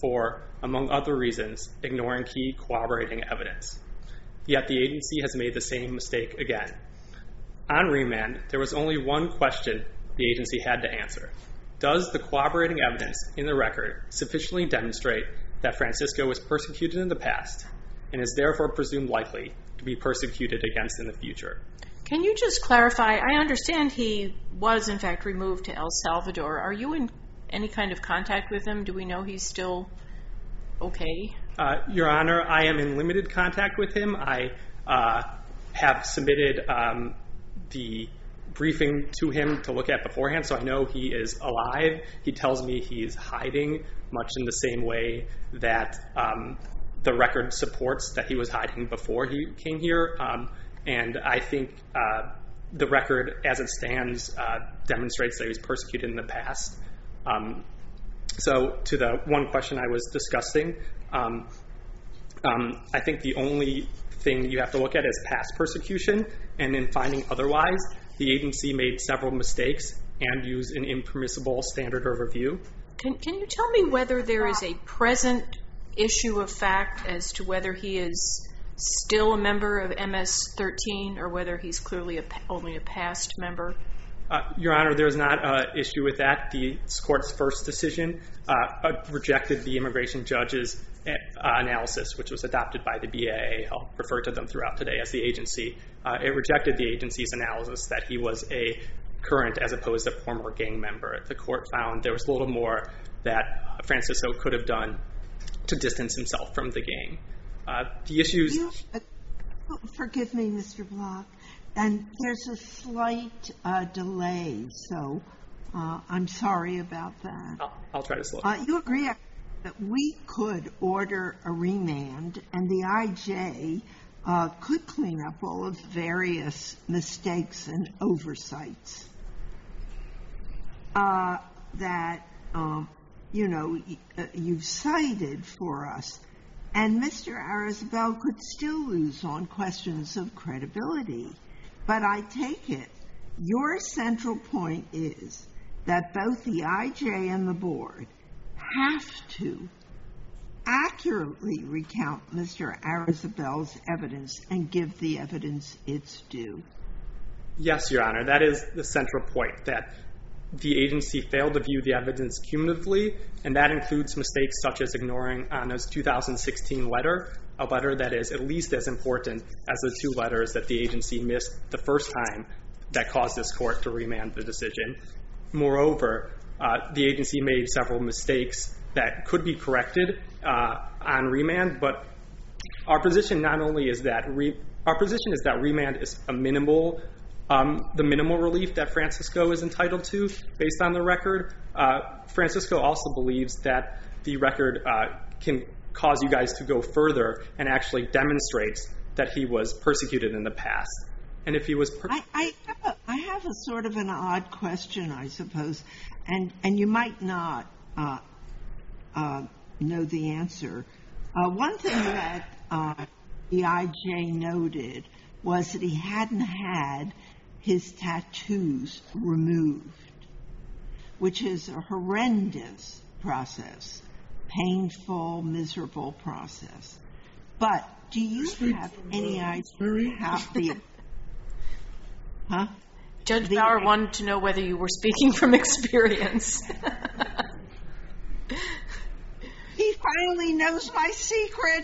for, among other reasons, ignoring key corroborating evidence. Yet the agency has made the same mistake again. On remand, there was only one question the agency had to answer. Does the corroborating evidence in the record sufficiently demonstrate that Francisco was persecuted in the past and is therefore presumed likely to be persecuted against in the future? Can you just clarify? I understand he was, in fact, removed to El Salvador. Are you in any kind of contact with him? Do we know he's still okay? Your Honor, I am in limited contact with him. I have submitted the briefing to him to look at beforehand, so I know he is alive. He tells me he's hiding, much in the same way that the record supports that he was hiding before he came here. And I think the record, as it stands, demonstrates that he was persecuted in the past. So to the one question I was discussing, I think the only thing you have to look at is past persecution, and in finding otherwise, the agency made several mistakes and used an impermissible standard of review. Can you tell me whether there is a present issue of fact as to whether he is still a member of MS-13 or whether he's clearly only a past member? Your Honor, there is not an issue with that. The court's first decision rejected the immigration judge's analysis, which was adopted by the BIA. I'll refer to them throughout today as the agency. It rejected the agency's analysis that he was a current as opposed to former gang member. The court found there was a little more that Francisco could have done to distance himself from the gang. The issues... Forgive me, Mr. Block. And there's a slight delay, so I'm sorry about that. I'll try to slow. You agree that we could order a remand and the IJ could clean up all of various mistakes and oversights that, you've cited for us. And Mr. Arizabal could still lose on questions of credibility. But I take it your central point is that both the IJ and the board have to accurately recount Mr. Arizabal's evidence and give the evidence its due. Yes, Your Honor. That is the central point, that the agency failed to view the evidence cumulatively, and that includes mistakes such as ignoring Anna's 2016 letter, a letter that is at least as important as the two letters that the agency missed the first time that caused this court to remand the decision. Moreover, the agency made several mistakes that could be corrected on remand, but our position not only is that remand is a minimal the minimal relief that Francisco is entitled to based on the record. Francisco also believes that the record can cause you guys to go further and actually demonstrates that he was persecuted in the past. And if he was... I have a sort of an odd question, I suppose, and you might not know the answer. One thing that the IJ noted was that he hadn't had his tattoos removed, which is a horrendous process, painful, miserable process. But do you have any idea how the... Huh? Judge Bauer wanted to know whether you were speaking from experience. He finally knows my secret.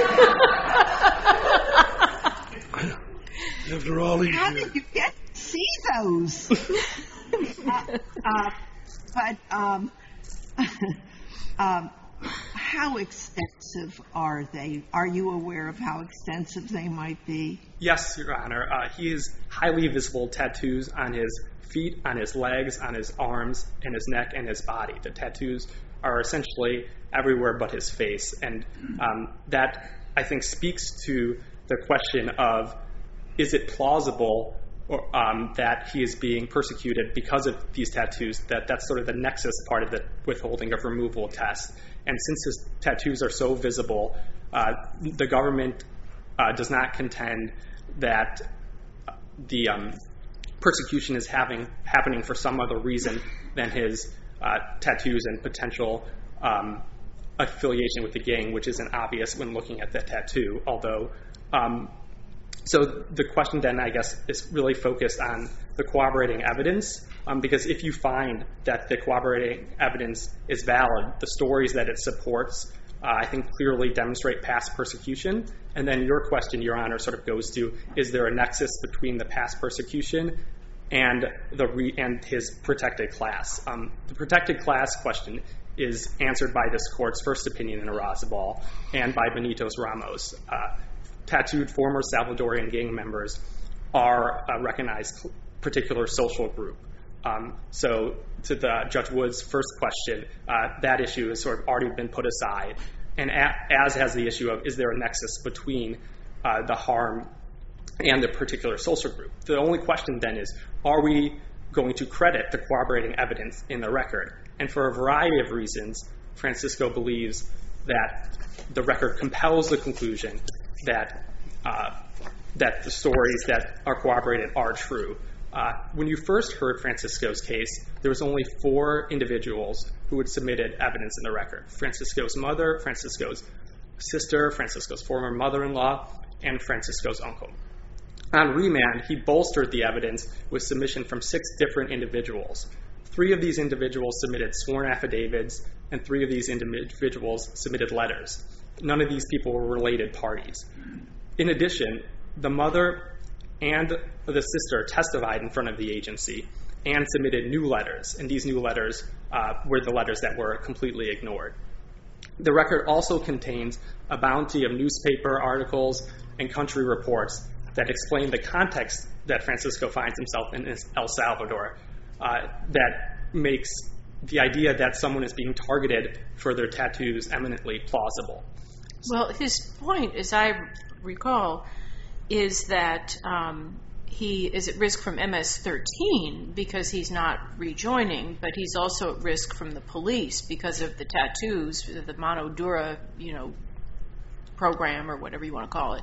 After all these How years. did you get to see those? How extensive are they? Are you aware of how extensive they might be? Yes, Your Honor. He has highly visible tattoos on his feet, on his legs, on his arms, and his neck, and his body. The tattoos are essentially everywhere but his face. And that, I think, speaks to the question of, is it plausible that he is being persecuted because of these tattoos? That's sort of the nexus part of the withholding of removal test. And since his tattoos are so visible, the government does not contend that the persecution is happening for some other reason than his tattoos and potential affiliation with the gang, which isn't obvious when looking at the tattoo, although... So the question then, I guess, is really focused on the corroborating evidence, because if you find that the corroborating evidence is valid, the stories that it supports, I think, clearly demonstrate past persecution. And then your question, Your Honor, sort of goes to, is there a nexus between the past persecution and his protected class? The protected class question is answered by this court's first opinion in Arrazabal and by Benito's Ramos. Tattooed former Salvadorian gang members are a recognized particular social group. So to the Judge Wood's first question, that issue has sort of already been put aside, and as has the issue of, is there a nexus between the harm and the particular social group? The only question then is, are we going to credit the corroborating evidence in the record? And for a variety of reasons, Francisco believes that the record compels the conclusion that the stories that are corroborated are true. When you first heard Francisco's case, there was only 4 individuals who had submitted evidence in the record: Francisco's mother, Francisco's sister, Francisco's former mother-in-law, and Francisco's uncle. On remand, he bolstered the evidence with submission from 6 different individuals. 3 of these individuals submitted sworn affidavits, and 3 of these individuals submitted letters. None of these people were related parties. In addition, the mother and the sister testified in front of the agency and submitted new letters, and these new letters were the letters that were completely ignored. The record also contains a bounty of newspaper articles and country reports that explain the context that Francisco finds himself in El Salvador, that makes the idea that someone is being targeted for their tattoos eminently plausible. Well, his point, as I recall, is that he is at risk from MS-13 because he's not rejoining, but he's also at risk from the police because of the tattoos, the Mano Dura, program, or whatever you want to call it,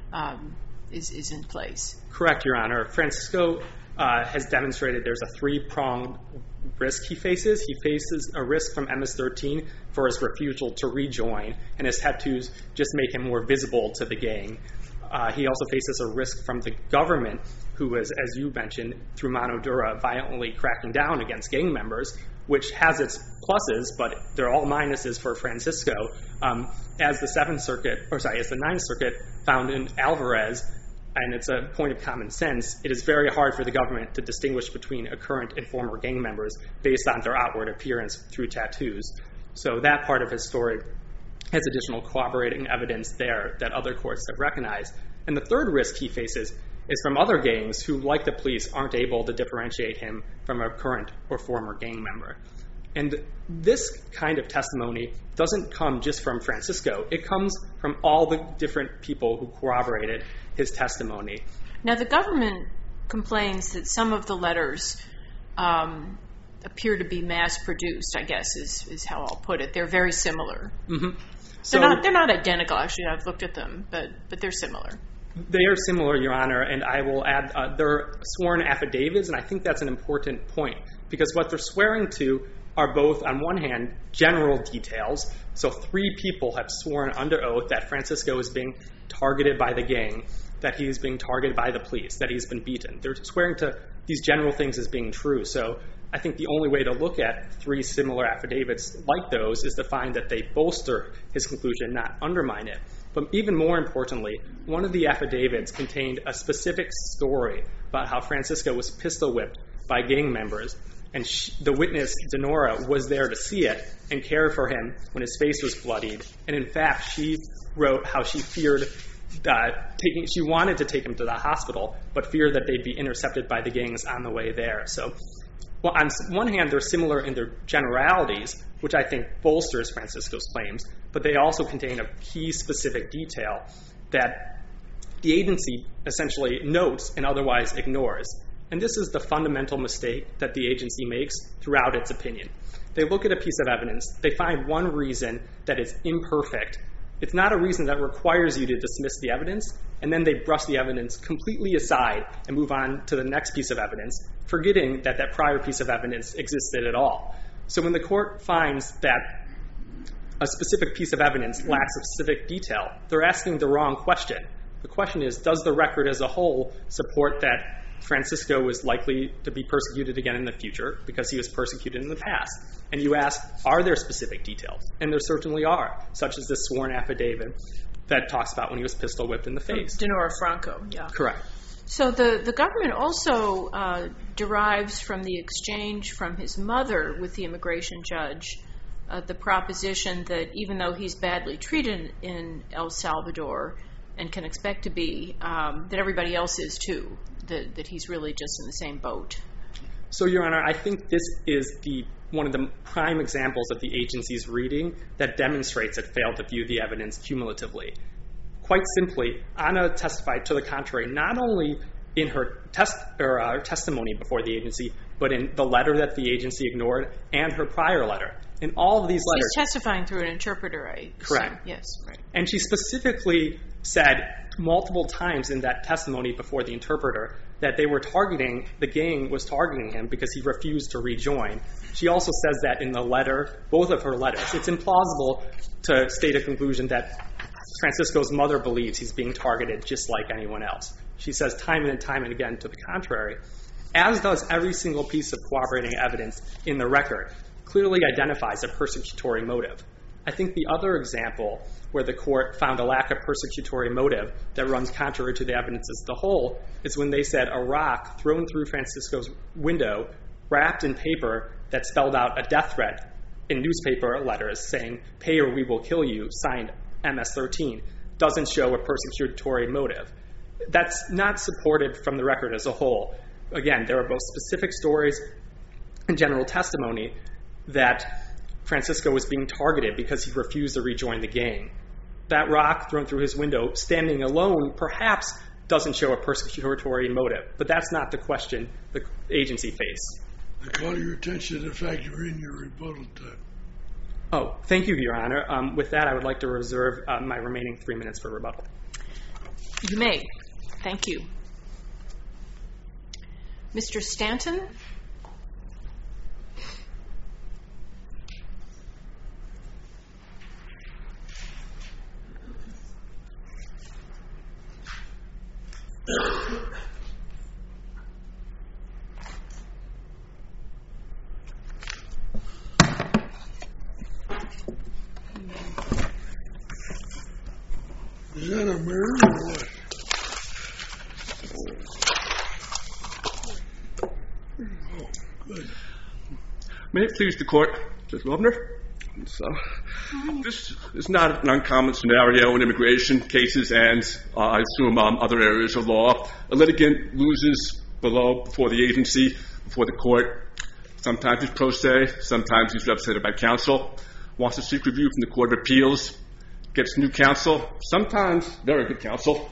is in place. Correct, Your Honor. Francisco has demonstrated there's a 3-pronged risk he faces. He faces a risk from MS-13 for his refusal to rejoin, and his tattoos just make him more visible to the gang. He also faces a risk from the government, who is, as you mentioned, through Mano Dura, violently cracking down against gang members, which has its pluses, but they're all minuses for Francisco. As the Ninth Circuit found in Alvarez, and it's a point of common sense, it is very hard for the government to distinguish between a current and former gang members based on their outward appearance through tattoos. So that part of his story has additional corroborating evidence there that other courts have recognized. And the third risk he faces is from other gangs who, like the police, aren't able to differentiate him from a current or former gang member. And this kind of testimony doesn't come just from Francisco. It comes from all the different people who corroborated his testimony. Now, the government complains that some of the letters appear to be mass-produced, I guess, is how I'll put it. They're very similar. Mm-hmm. They're not identical, actually. I've looked at them, but they're similar. They are similar, Your Honor, and I will add they're sworn affidavits, and I think that's an important point, because what they're swearing to are both, on one hand, general details. So 3 people have sworn under oath that Francisco is being targeted by the gang, that he's being targeted by the police, that he's been beaten. They're swearing to these general things as being true. So I think the only way to look at 3 similar affidavits like those is to find that they bolster his conclusion, not undermine it. But even more importantly, one of the affidavits contained a specific story about how Francisco was pistol whipped by gang members, and the witness, Denora, was there to see it and care for him when his face was bloodied. And in fact, she wrote how she feared she wanted to take him to the hospital, but feared that they'd be intercepted by the gangs on the way there. So, well, on one hand, they're similar in their generalities, which I think bolsters Francisco's claims, but they also contain a key specific detail that the agency essentially notes and otherwise ignores. And this is the fundamental mistake that the agency makes throughout its opinion. They look at a piece of evidence, they find one reason that it's imperfect. It's not a reason that requires you to dismiss the evidence, and then they brush the evidence completely aside and move on to the next piece of evidence, forgetting that that prior piece of evidence existed at all. So when the court finds that a specific piece of evidence lacks a specific detail, they're asking the wrong question. The question is, does the record as a whole support that Francisco is likely to be persecuted again in the future because he was persecuted in the past? And you ask, are there specific details? And there certainly are, such as this sworn affidavit that talks about when he was pistol whipped in the face. Denora Franco, yeah. Correct. So the government also derives from the exchange from his mother with the immigration judge the proposition that even though he's badly treated in El Salvador and can expect to be, that everybody else is too, that he's really just in the same boat. So, Your Honor, I think this is one of the prime examples of the agency's reading that demonstrates it failed to view the evidence cumulatively. Quite simply, Ana testified to the contrary, not only in her testimony before the agency, but in the letter that the agency ignored and her prior letter. In all of these letters... She's testifying through an interpreter, I assume. Correct. Yes, right. And she specifically said multiple times in that testimony before the interpreter that the gang was targeting him because he refused to rejoin. She also says that in the letter, both of her letters. It's implausible to state a conclusion that Francisco's mother believes he's being targeted just like anyone else. She says time and time and again to the contrary, as does every single piece of corroborating evidence in the record, clearly identifies a persecutory motive. I think the other example where the court found a lack of persecutory motive that runs contrary to the evidence as a whole is when they said a rock thrown through Francisco's window, wrapped in paper that spelled out a death threat in newspaper letters saying, "Pay or we will kill you," signed MS-13, doesn't show a persecutory motive. That's not supported from the record as a whole. Again, there are both specific stories and general testimony that Francisco was being targeted because he refused to rejoin the gang. That rock thrown through his window, standing alone, perhaps doesn't show a persecutory motive, but that's not the question the agency faced. I call your attention to the fact you're in your rebuttal time. Oh, thank you, Your Honor. With that, I would like to reserve my remaining 3 minutes for rebuttal. You may. Thank you. Mr. Stanton? Is that a mirror or what? Oh, good. May it please the court, Judge Loebner. So, this is not an uncommon scenario in immigration cases and I assume other areas of law. A litigant loses before the agency, before the court. Sometimes he's pro se, sometimes he's represented by counsel, wants to seek review from the Court of Appeals, gets new counsel, sometimes very good counsel.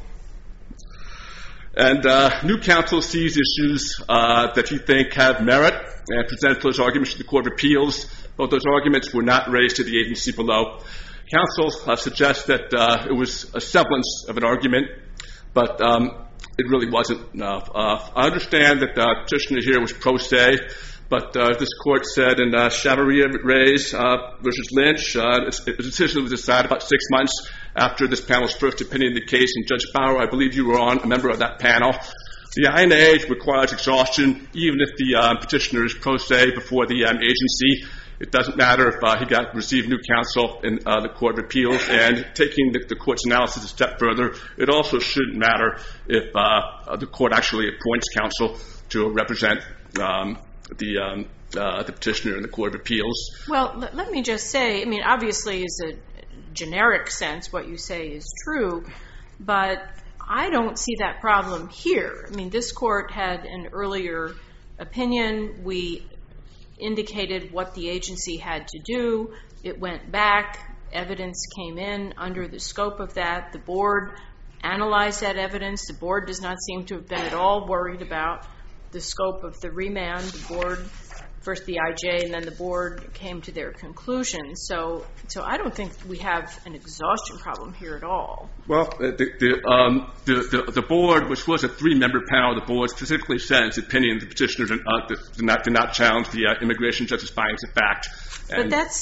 And new counsel sees issues that you think have merit and presents those arguments to the Court of Appeals, but those arguments were not raised to the agency below. Counsel suggests that it was a semblance of an argument, but it really wasn't enough. I understand that the petitioner here was pro se, but this court said in Chavarria-Reyes versus Lynch, the decision was decided about 6 months after this panel's first opinion in the case. And Judge Bauer, I believe you were a member of that panel. The INA requires exhaustion even if the petitioner is pro se before the agency. It doesn't matter if he received new counsel in the Court of Appeals. And taking the court's analysis a step further, it also shouldn't matter if the court actually appoints counsel to represent the petitioner in the Court of Appeals. Well, let me just say, I mean, obviously, is a generic sense what you say is true, but I don't see that problem here. I mean, this court had an earlier opinion. We indicated what the agency had to do. It went back. Evidence came in under the scope of that. The board analyzed that evidence. The board does not seem to have been at all worried about the scope of the remand. The board, first the IJ, and then the board came to their conclusion. So I don't think we have an exhaustion problem here at all. Well, the board, which was a 3-member panel, the board specifically said in its opinion the petitioner did not challenge the immigration judge's findings of fact. But that's,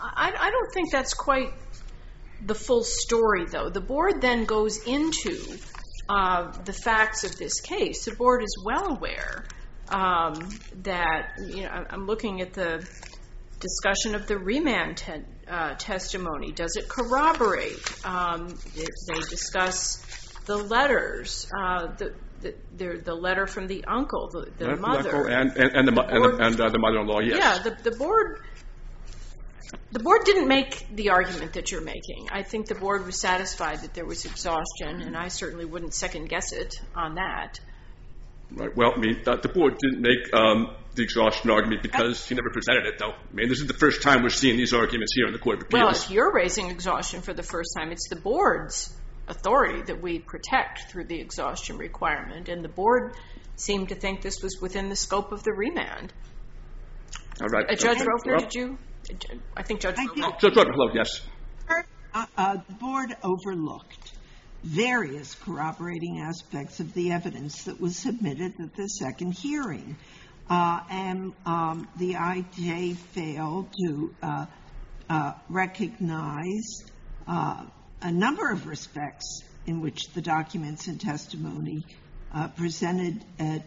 I don't think that's quite the full story, though. The board then goes into the facts of this case. The board is well aware that, I'm looking at the discussion of the remand testimony. Does it corroborate? They discuss the letters, the letter from the uncle, the mother, and the mother-in-law. Yes. Yeah, the board didn't make the argument that you're making. I think the board was satisfied that there was exhaustion, and I certainly wouldn't second guess it on that. Right. Well, the board didn't make the exhaustion argument because he never presented it, though. This is the first time we're seeing these arguments here in the Court of Appeals. Well, if you're raising exhaustion for the first time, it's the board's authority that we protect through the exhaustion requirement, and the board seemed to think this was within the scope of the remand. All right. Judge Roper, did you? I think Judge Roper. Judge Roper, yes. The board overlooked various corroborating aspects of the evidence that was submitted at the second hearing. And the IJ failed to recognize a number of respects in which the documents and testimony presented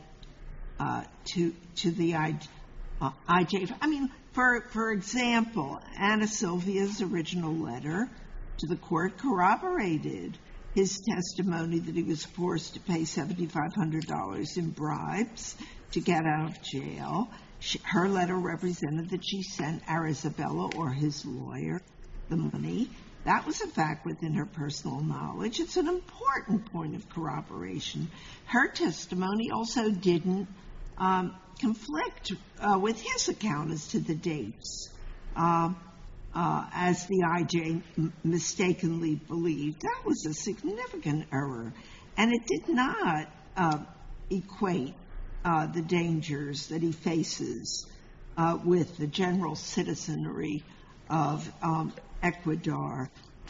to the IJ. For example, Anna Sylvia's original letter to the court corroborated his testimony that he was forced to pay $7,500 in bribes to get out of jail. Her letter represented that she sent Arizabella or his lawyer the money. That was a fact within her personal knowledge. It's an important point of corroboration. Her testimony also didn't conflict with his account as to the dates, as the IJ mistakenly believed. That was a significant error, and it did not equate the dangers that he faces with the general citizenry of Ecuador.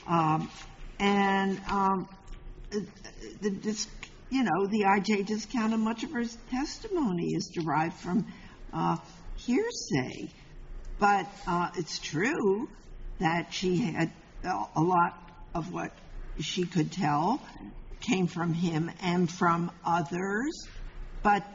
The IJ discounted much of her testimony is derived from hearsay. But it's true that she had a lot of what she could tell came from him and from others. But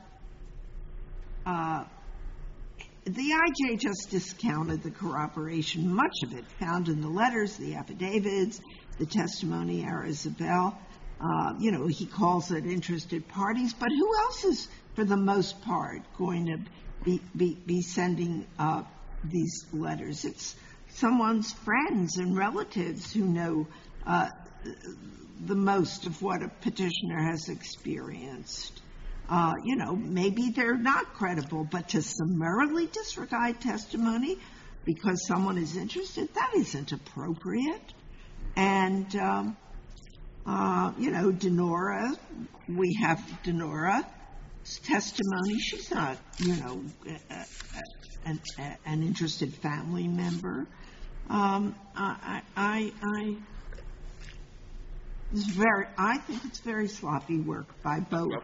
the IJ just discounted the corroboration, much of it found in the letters, the affidavits, the testimony, Arizabella. He calls it interested parties, but who else is, for the most part, going to be sending these letters? It's someone's friends and relatives who know the most of what a petitioner has experienced. Maybe they're not credible, but to summarily disregard testimony because someone is interested, that isn't appropriate. And, Denora, we have Denora's testimony. She's not, an interested family member. I think it's very sloppy work by both.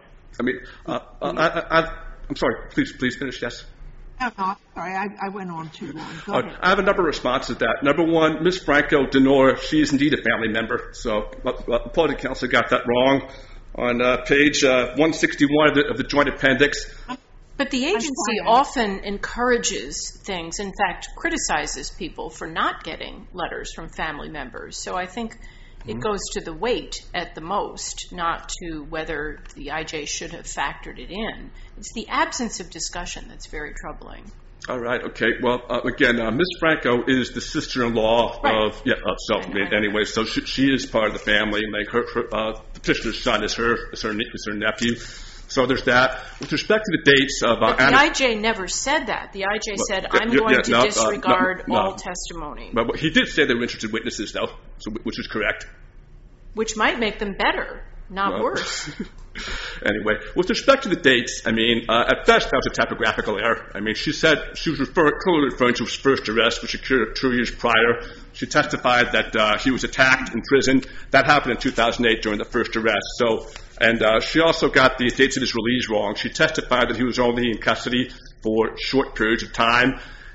I'm sorry. Please finish. Yes. No, sorry. I went on too long. Go ahead. I have a number of responses to that. Number one, Ms. Franco Denora, she is indeed a family member. So the Appellate Counsel got that wrong on page 161 of the Joint Appendix. But the agency often encourages things, in fact, criticizes people for not getting letters from family members. So I think it goes to the weight at the most, not to whether the IJ should have factored it in. It's the absence of discussion that's very troubling. All right. Okay. Well, again, Ms. Franco is the sister-in-law of anyway, so she is part of the family. Like the petitioner's son is her nephew. So there's that. With respect to the dates of but the IJ never said that. The IJ said, I'm going to disregard all testimony. But he did say they were interested witnesses, though, which is correct. Which might make them better, not worse. Anyway, with respect to the dates, at best, that was a typographical error. She said she was clearly referring to his first arrest, which occurred 2 years prior. She testified that he was attacked in prison. That happened in 2008 during the first arrest. And she also got the dates of his release wrong. She testified that he was only in custody for short periods of time.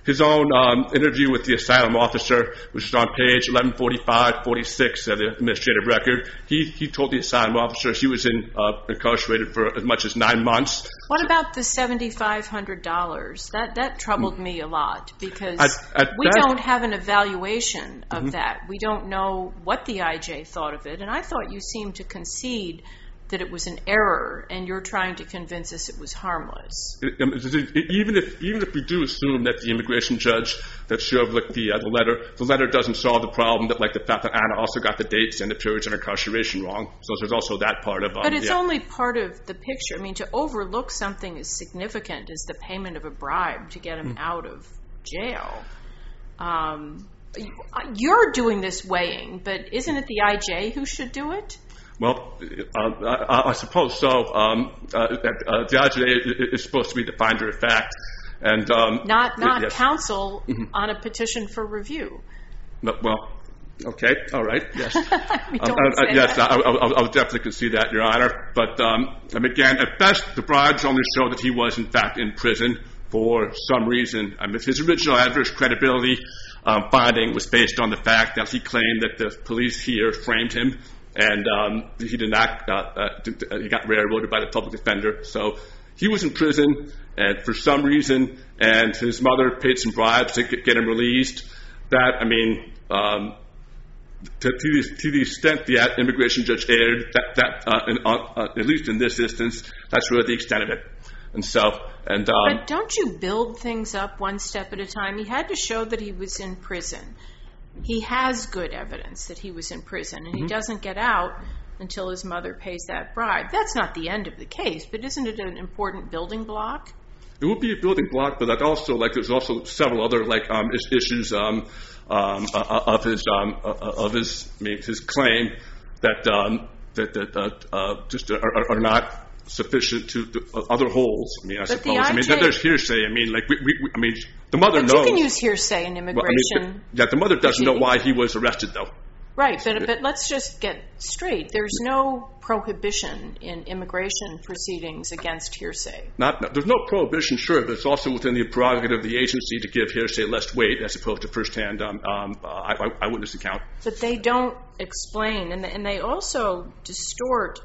his own interview with the asylum officer, which is on page 1145-46 of the administrative record, he told the asylum officer he was incarcerated for as much as 9 months. What about the $7,500? That troubled me a lot, because we don't have an evaluation of that. We don't know what the IJ thought of it, and I thought you seemed to concede that it was an error, and you're trying to convince us it was harmless. Even if we do assume that the immigration judge that should have looked the letter doesn't solve the problem, that like the fact that Anna also got the dates and the periods of incarceration wrong. So there's also that part of. But it's only part of the picture. I mean, to overlook something as significant as the payment of a bribe to get him out of jail. You're doing this weighing, but isn't it the IJ who should do it? Well, I suppose so. The IJ is supposed to be the finder of fact, and not yes. counsel on a petition for review. Well, okay, all right, yes, yes, I would definitely concede that, Your Honor. But again, at best, the bribes only show that he was in fact in prison for some reason. His original adverse credibility finding was based on the fact that he claimed that the police here framed him. And he did not. He got railroaded by the public defender. So he was in prison, and for some reason, and his mother paid some bribes to get him released. That to the extent the immigration judge erred, at least in this instance, that's really the extent of it. And so, but don't you build things up one step at a time? He had to show that he was in prison. He has good evidence that he was in prison, and he doesn't get out until his mother pays that bribe. That's not the end of the case, but isn't it an important building block? It would be a building block, but there's also several other issues of his claim that just are not sufficient to other holes. I suppose. There's hearsay. The mother knows. You can use hearsay in immigration. The mother doesn't know why he was arrested, though. Right, but let's just get straight. There's no prohibition in immigration proceedings against hearsay. There's no prohibition, sure, but it's also within the prerogative of the agency to give hearsay less weight as opposed to first-hand eyewitness account. But they don't explain, and they also distort.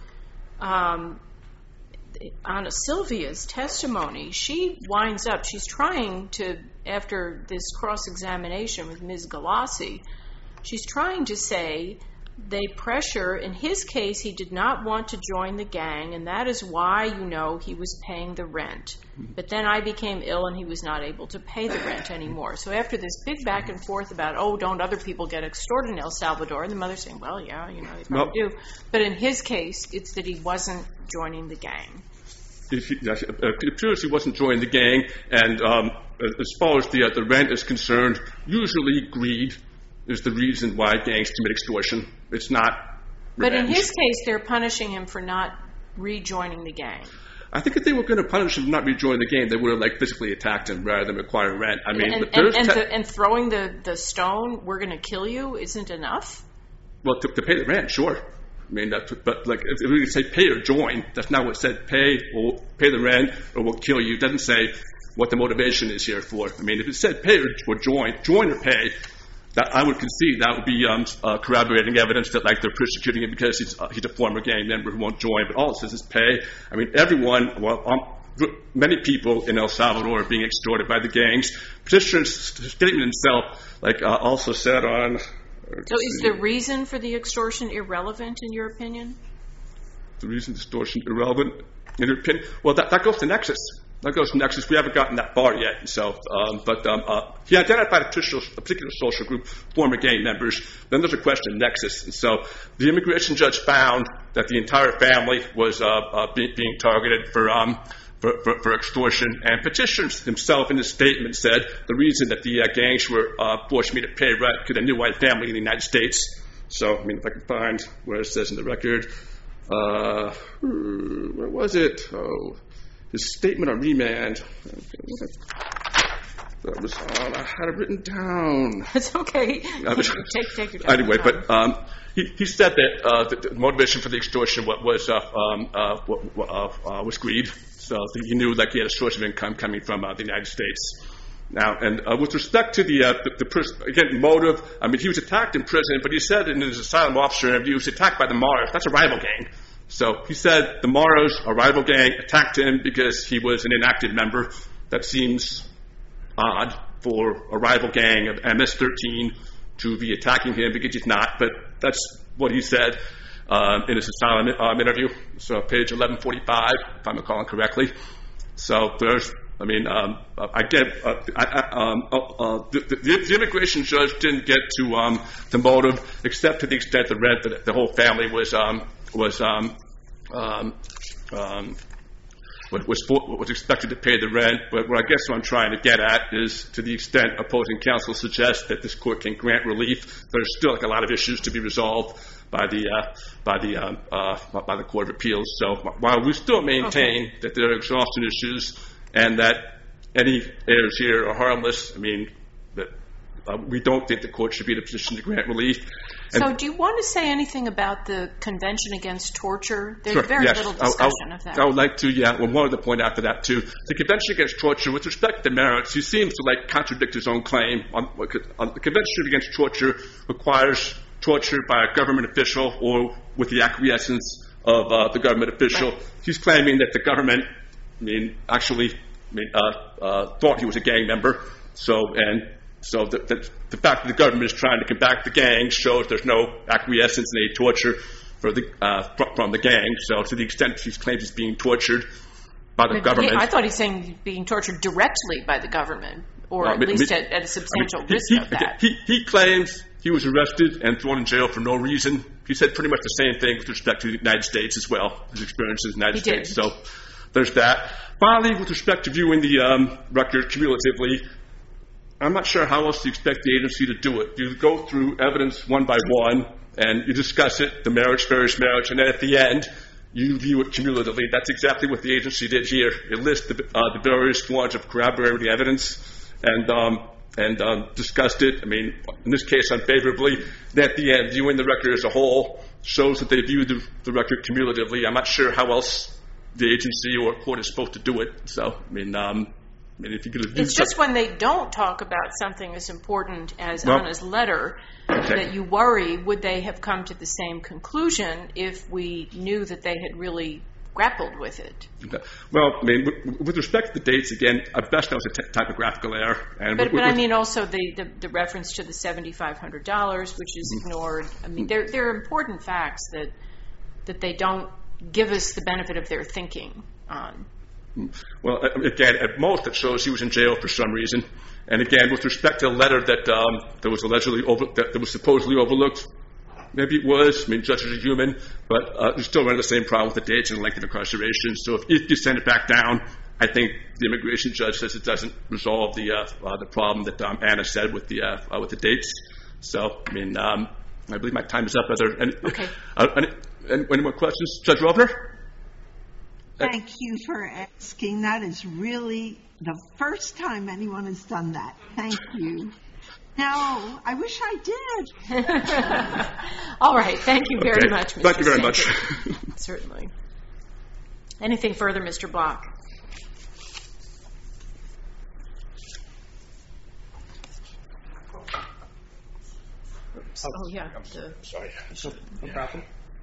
Anna Sylvia's testimony, she winds up, she's trying to, after this cross-examination with Ms. Galassi, she's trying to say they pressure, in his case, he did not want to join the gang, and that is why, he was paying the rent. But then I became ill and he was not able to pay the rent anymore. So after this big back and forth about, don't other people get extorted in El Salvador, and the mother's saying, well, yeah, they probably do. But in his case, it's that he wasn't joining the gang. It appears he wasn't joining the gang, and as far as the rent is concerned, usually greed is the reason why gangs commit extortion. It's not revenge. But in his case, they're punishing him for not rejoining the gang. I think if they were going to punish him for not rejoining the gang, they would have physically attacked him rather than requiring rent. And throwing the stone, we're going to kill you, isn't enough? Well, to pay the rent, sure. If we say pay or join, that's not what it said. Pay the rent or we'll kill you. It doesn't say what the motivation is here for. If it said pay or join or pay, that I would concede that would be corroborating evidence that they're persecuting him because he's a former gang member who won't join. But all it says is pay. Many people in El Salvador are being extorted by the gangs. Petitioner's statement himself, also said on. So is the reason for the extortion irrelevant in your opinion? The reason the extortion irrelevant in your opinion? Well, that goes to nexus. We haven't gotten that far yet. So, he identified a particular social group, former gang members. Then there's a question of nexus. And so the immigration judge found that the entire family was being targeted for extortion, and Petitioner himself in his statement said the reason that the gangs were forcing me to pay rent because I knew I had family in the United States. So, if I can find where it says in the record, where was it? His statement on remand. I had it written down. It's okay. Take your time. Anyway, but he said that the motivation for the extortion was greed. So he knew he had a source of income coming from the United States. Now, and with respect to the again, motive, I mean, he was attacked in prison, but he said in his asylum officer interview, he was attacked by the Maras. That's a rival gang. So he said the Maras, a rival gang, attacked him because he was an inactive member. That seems odd for a rival gang of MS-13 to be attacking him because he's not, but that's what he said in his asylum interview. So page 1145, if I'm recalling correctly. So there's, I mean, the immigration judge didn't get to the motive, except to the extent the rent that the whole family was expected to pay the rent. But what I guess what I'm trying to get at is, to the extent opposing counsel suggests that this court can grant relief, there's still a lot of issues to be resolved by the Court of Appeals. So while we still maintain that there are exhaustion issues and that any errors here are harmless, I mean, that we don't think the court should be in a position to grant relief. So do you want to say anything about the Convention Against Torture? There's Sure, very yes. little discussion of that. I would like to, well, one other point after that, too. The Convention Against Torture, with respect to the merits, he seems to, contradict his own claim. The Convention Against Torture requires torture by a government official or with the acquiescence of the government official. Right. He's claiming that the government, thought he was a gang member. So the fact that the government is trying to combat the gang shows there's no acquiescence in any torture from the gang. So to the extent he claims he's being tortured by the government. I thought he's saying he's being tortured directly by the government, or at least at a substantial risk of that. He claims he was arrested and thrown in jail for no reason. He said pretty much the same thing with respect to the United States as well, his experience in the United States. So there's that. Finally, with respect to viewing the record cumulatively, I'm not sure how else you expect the agency to do it. You go through evidence one by one, and you discuss it, the merits, various merits, and then at the end, you view it cumulatively. That's exactly what the agency did here. It lists the various forms of corroborating evidence and discussed it, in this case unfavorably. Then at the end, viewing the record as a whole shows that they viewed the record cumulatively. I'm not sure how else the agency or court is supposed to do it. So, if you could it's just when they don't talk about something as important as Anna's letter that you worry, would they have come to the same conclusion if we knew that they had really grappled with it? Okay. Well, with respect to the dates, again, at best that was a typographical error. But also the reference to the $7,500, which is ignored. There are important facts that they don't give us the benefit of their thinking on. Well, again, at most it shows he was in jail for some reason. And again, with respect to the letter that was allegedly that was supposedly overlooked, maybe it was. Judges are human, but you still run the same problem with the dates and the length of incarceration. So if you send it back down, I think the immigration judge says it doesn't resolve the problem that Anna said with the dates. So I believe my time is up. Are there any more questions, Judge Rovner? Thank you for asking. That is really the first time anyone has done that. Thank you. No, I wish I did. All right. Thank you very much, Mr. Thank you very much. Certainly. Anything further, Mr. Block? Oops. Oh, yeah. Sorry. No problem.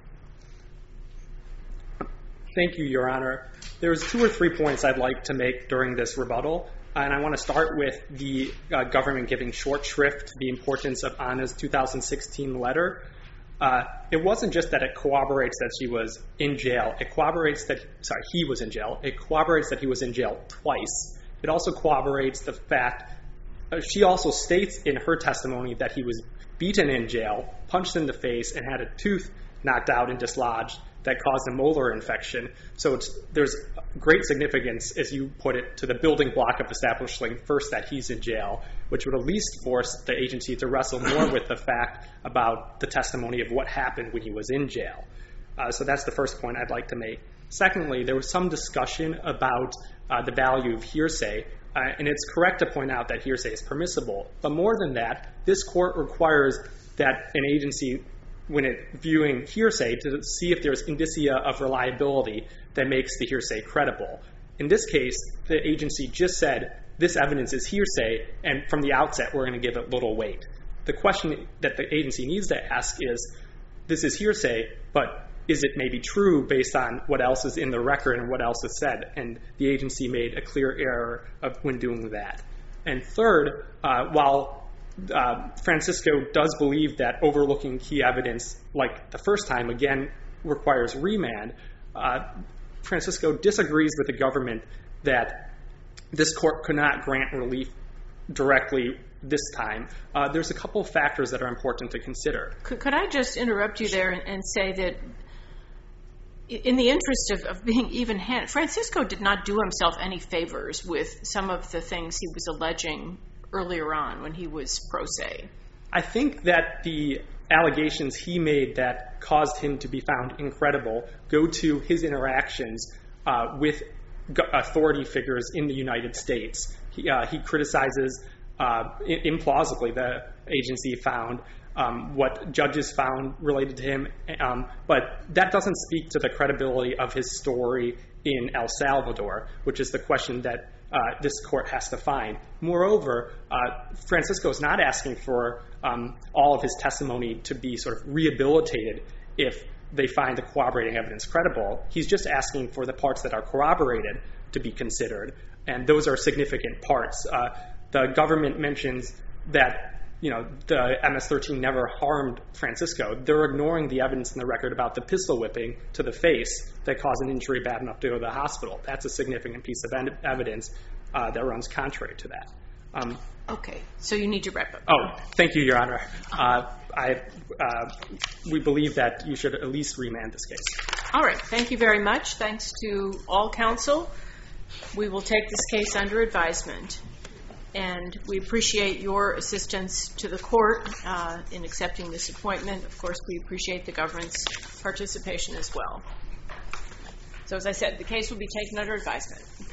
Thank you, Your Honor. There's 2 or 3 points I'd like to make during this rebuttal, and I want to start with the government giving short shrift to the importance of Anna's 2016 letter. It wasn't just that it corroborates that she was in jail. It corroborates that, he was in jail. It corroborates that he was in jail twice. It also corroborates the fact, she also states in her testimony that he was beaten in jail, punched in the face, and had a tooth knocked out and dislodged that caused a molar infection. So there's great significance, as you put it, to the building block of establishing first that he's in jail, which would at least force the agency to wrestle more with the fact about the testimony of what happened when he was in jail. So that's the first point I'd like to make. Secondly, there was some discussion about the value of hearsay, and it's correct to point out that hearsay is permissible. But more than that, this court requires that an agency, when it viewing hearsay, to see if there's indicia of reliability that makes the hearsay credible. In this case, the agency just said this evidence is hearsay, and from the outset we're going to give it little weight. The question that the agency needs to ask is, this is hearsay, but is it maybe true based on what else is in the record and what else is said? And the agency made a clear error when doing that. And third, while Francisco does believe that overlooking key evidence, like the first time, again, requires remand, Francisco disagrees with the government that this court could not grant relief directly this time. There's a couple of factors that are important to consider. Could I just interrupt you there and say that in the interest of being even-handed, Francisco did not do himself any favors with some of the things he was alleging earlier on when he was pro se. I think that the allegations he made that caused him to be found incredible go to his interactions with authority figures in the United States. He criticizes implausibly, the agency found, what judges found related to him, but that doesn't speak to the credibility of his story in El Salvador, which is the question that this court has to find. Moreover, Francisco is not asking for all of his testimony to be sort of rehabilitated if they find the corroborating evidence credible. He's just asking for the parts that are corroborated to be considered, and those are significant parts. The government mentions that the MS-13 never harmed Francisco. They're ignoring the evidence in the record about the pistol whipping to the face that caused an injury bad enough to go to the hospital. That's a significant piece of evidence that runs contrary to that. Okay, so you need to wrap up. Oh, thank you, Your Honor. We believe that you should at least remand this case. All right, thank you very much. Thanks to all counsel. We will take this case under advisement. And we appreciate your assistance to the court in accepting this appointment. Of course, we appreciate the government's participation as well. So as I said, the case will be taken under advisement.